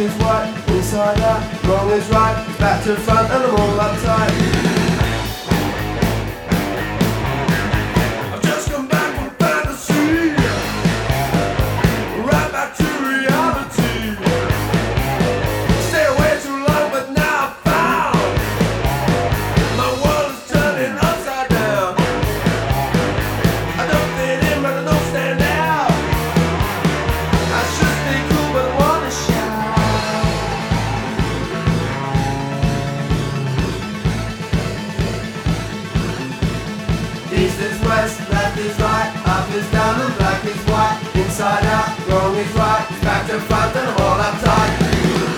is white, inside out, wrong is right, back to front and I'm all uptight. I've just come back from fantasy, right back to reality. Stay away too long but now I found my world is turning upside down. I don't fit in but I don't stand out. I should stay cool but I wanna shout. East is west, left is right, up is down and black is white, inside out, wrong is right, back to front and I'm all uptight.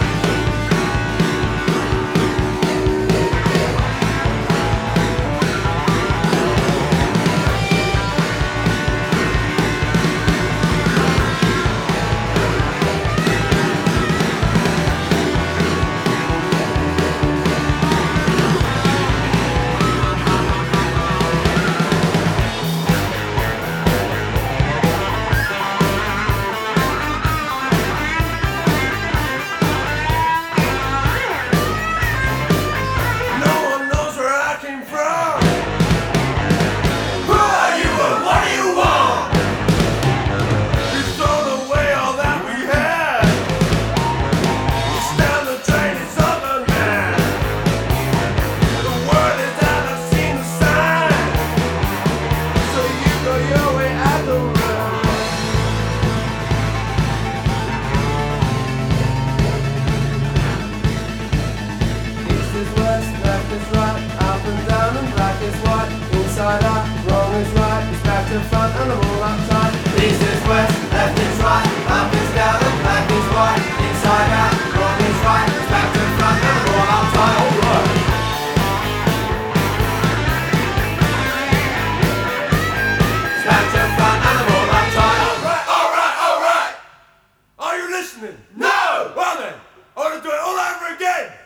Inside out, wrong is right, it's back to front and I'm all uptight. East is west, left is right, up is down and black is white. Inside out, wrong is right, it's back to front and I'm all uptight. Alright. It's back to front and I'm all uptight. Alright, alright, alright. Are you listening? No! Well then, I want to do it all over again.